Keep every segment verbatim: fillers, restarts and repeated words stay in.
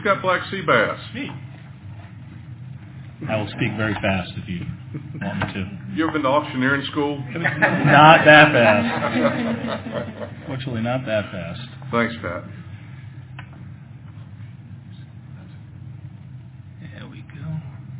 got black sea bass? Me. I will speak very fast if you want me to. You ever been to auctioneering school? Not that fast. Fortunately, not that fast. Thanks, Pat. There we go.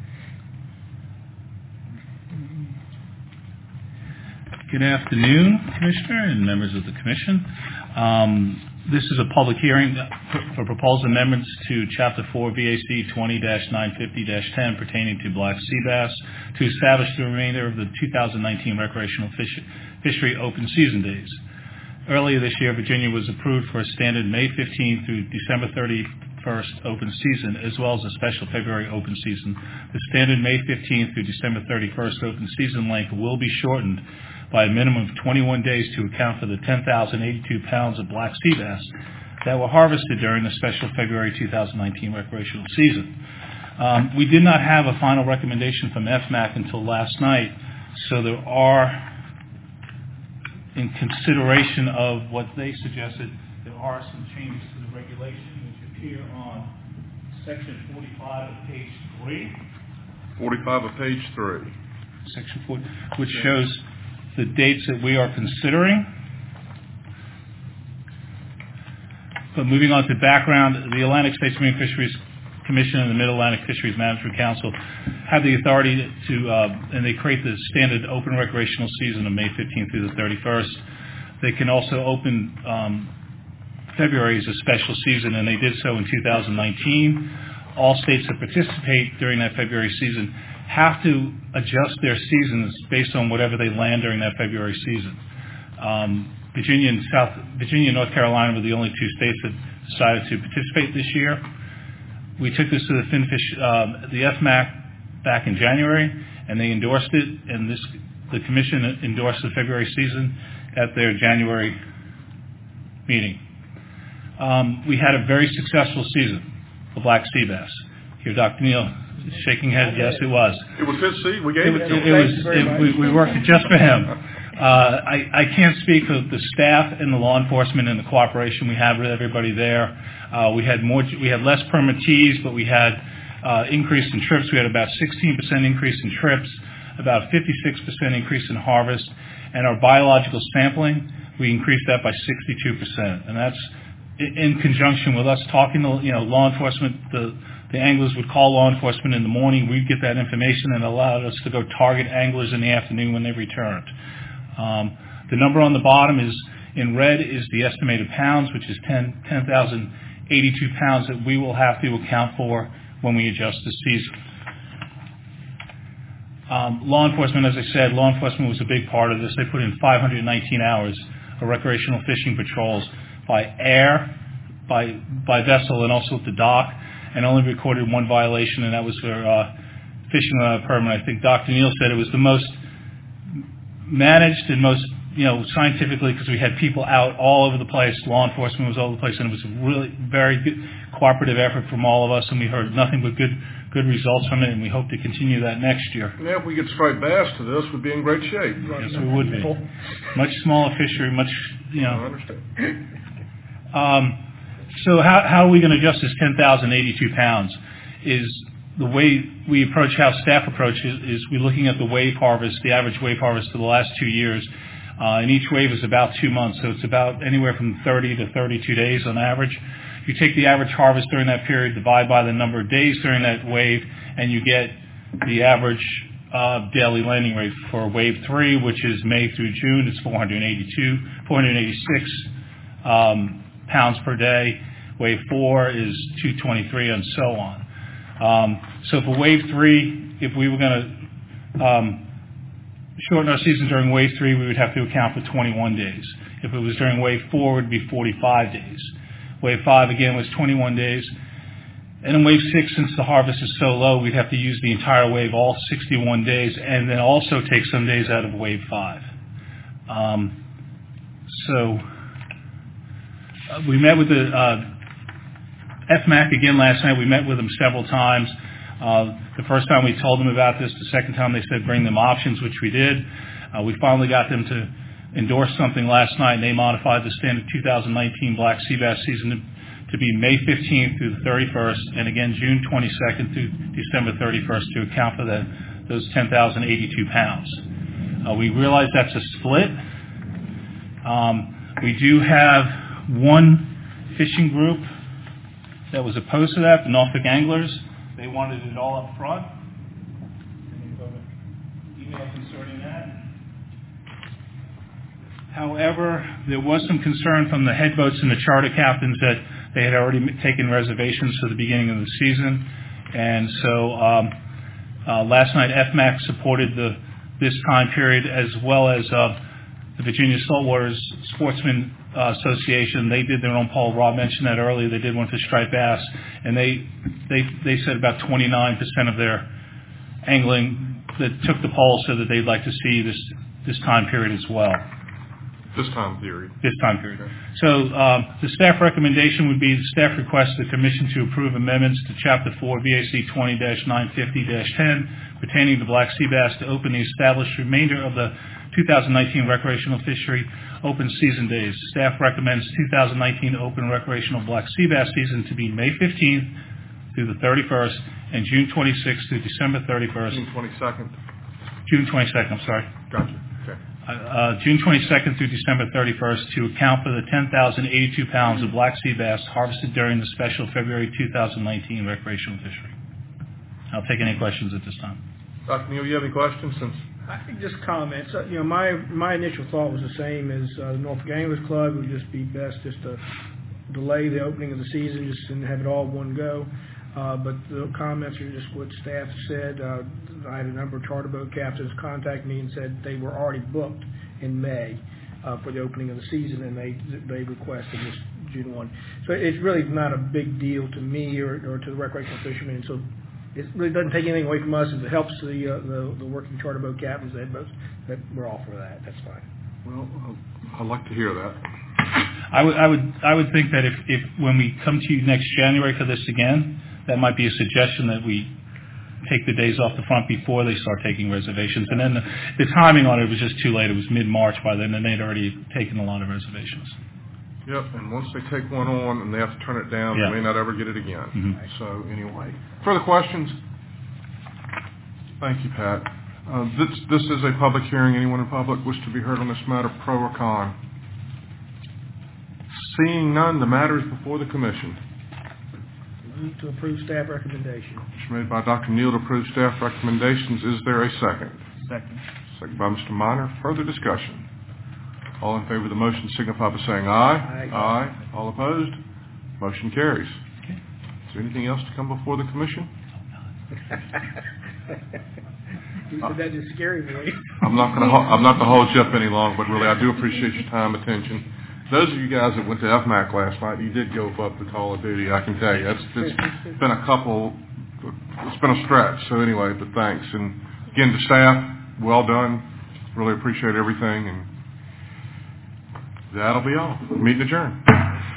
Good afternoon, Commissioner and members of the Commission. Um, This is a public hearing for proposed amendments to Chapter four V A C twenty dash nine fifty dash ten pertaining to black sea bass to establish the remainder of the two thousand nineteen recreational fish, fishery open season days. Earlier this year, Virginia was approved for a standard May fifteenth through December thirty-first open season, as well as a special February open season. The standard May fifteenth through December thirty-first open season length will be shortened by a minimum of twenty-one days to account for the ten thousand eighty-two pounds of black sea bass that were harvested during the special February two thousand nineteen recreational season. Um, we did not have a final recommendation from F M A C until last night, so there are, in consideration of what they suggested, there are some changes to the regulation which appear on Section forty-five of page three. forty-five of page three. Section forty, which shows the dates that we are considering. But moving on to background, the Atlantic States Marine Fisheries Commission and the Mid-Atlantic Fisheries Management Council have the authority to, uh, and they create the standard open recreational season of May fifteenth through the thirty-first. They can also open um, February as a special season, and they did so in two thousand nineteen. All states that participate during that February season have to adjust their seasons based on whatever they land during that February season. Um, Virginia and South Virginia and North Carolina were the only two states that decided to participate this year. We took this to the FinFish, um, the F M A C back in January, and they endorsed it. And this, the Commission endorsed the February season at their January meeting. Um, we had a very successful season for black sea bass. Here, Doctor Neal. Shaking head, yes, it was. It was his seat. We gave it, it to him. It was. It, we, we worked it just for him. Uh, I, I can't speak for the staff and the law enforcement and the cooperation we had with everybody there. Uh, we had more. We had less permittees, but we had uh, increase in trips. We had about sixteen percent increase in trips, about fifty-six percent increase in harvest, and our biological sampling, we increased that by sixty-two percent, and that's in conjunction with us talking to you know law enforcement. The The anglers would call law enforcement in the morning. We'd get that information and allowed us to go target anglers in the afternoon when they returned. Um, the number on the bottom is, in red, is the estimated pounds, which is ten thousand eighty-two pounds that we will have to account for when we adjust the season. Um, law enforcement, as I said, law enforcement was a big part of this. They put in five hundred nineteen hours of recreational fishing patrols by air, by by vessel, and also at the dock, and only recorded one violation, and that was for uh, fishing without a permit. I think Doctor Neal said it was the most managed and most, you know, scientifically, because we had people out all over the place. Law enforcement was all over the place, and it was a really very good cooperative effort from all of us, and we heard nothing but good good results from it, and we hope to continue that next year. Yeah, if we get striped bass to this, we'd be in great shape. Yes, we would be. Much smaller fishery, much, you know. I understand. Um, So how, how are we going to adjust this ten thousand eighty-two pounds? Is the way we approach, how staff approaches, is we're looking at the wave harvest, the average wave harvest for the last two years. Uh, and each wave is about two months, so it's about anywhere from thirty to thirty-two days on average. You take the average harvest during that period, divide by the number of days during that wave, and you get the average uh, daily landing rate for wave three, which is May through June. It's four hundred eighty-two, four hundred eighty-six um, pounds per day. Wave four is two twenty-three, and so on. Um, so for wave three, if we were going to um, shorten our season during wave three, we would have to account for twenty-one days. If it was during wave four, it would be forty-five days. Wave five, again, was twenty-one days. And in wave six, since the harvest is so low, we'd have to use the entire wave, all sixty-one days, and then also take some days out of wave five. Um, so uh, we met with the uh, F M A C again last night. We met with them several times. Uh, the first time we told them about this. The second time they said bring them options, which we did. Uh, we finally got them to endorse something last night, and they modified the standard two thousand nineteen black sea bass season to be May fifteenth through the thirty-first, and again June twenty-second through December thirty-first to account for the, those ten thousand eighty-two pounds. Uh, we realize that's a split. Um, we do have one fishing group that was opposed to that, the Norfolk Anglers. They wanted it all up front. Email concerning that. However, there was some concern from the head boats and the charter captains that they had already taken reservations for the beginning of the season. And so um, uh, last night F M A C supported the this time period, as well as uh, the Virginia Saltwater Sportsmen uh, Association. They did their own poll. Rob mentioned that earlier. They did one for striped bass, and they they they said about twenty-nine percent of their angling that took the poll said that they'd like to see this this time period as well. This time period. This time period. So um, the staff recommendation would be the staff requests the Commission to approve amendments to Chapter four, V A C twenty dash nine fifty dash ten pertaining to black sea bass to open the established remainder of the two thousand nineteen recreational fishery open season days. Staff recommends two thousand nineteen open recreational black sea bass season to be May fifteenth through the thirty-first and June twenty-sixth through December thirty-first. June twenty-second. June twenty-second, I'm sorry. Gotcha. Okay. Uh, June twenty-second through December thirty-first to account for the ten thousand eighty-two pounds of black sea bass harvested during the special February two thousand nineteen recreational fishery. I'll take any questions at this time. Doctor Neal, you have any questions? Since I think just comments. Uh, you know, my my initial thought was the same as uh, the Norfolk Anglers Club. It would just be best just to delay the opening of the season, just and have it all in one go. Uh, but the comments are just what staff said. Uh, I had a number of charter boat captains contact me and said they were already booked in May uh, for the opening of the season, and they they requested this June first. So it's really not a big deal to me or, or to the recreational fishermen. So it really doesn't take anything away from us. If it helps the uh, the, the working charter boat captains, that, that we're all for that. That's fine. Well, I'd like to hear that. I would I would I would think that if, if when we come to you next January for this again, that might be a suggestion that we take the days off the front before they start taking reservations. And then the, the timing on it was just too late. It was mid-March by then, and they'd already taken a lot of reservations. Yep, and once they take one on and they have to turn it down, Yeah. they may not ever get it again. Mm-hmm. So anyway, further questions? Thank you, Pat. Uh, this, this is a public hearing. Anyone in public wish to be heard on this matter, pro or con? Seeing none, the matter is before the Commission. Move to approve staff recommendation. Motion made by Doctor Neal to approve staff recommendations. Is there a second? Second. Second by Mister Minor. Further discussion? All in favor of the motion signify by saying aye. Aye. Aye. All opposed? Motion carries. Okay. Is there anything else to come before the Commission? You said that just scary me. I'm not going to. I'm not to hold you up any longer, but really, I do appreciate your time, attention. Those of you guys that went to F M A C last night, you did go up to Call of Duty. I can tell you, it's, it's been a couple. It's been a stretch. So anyway, but thanks, and again to staff, well done. Really appreciate everything, and that'll be all. Meeting adjourned.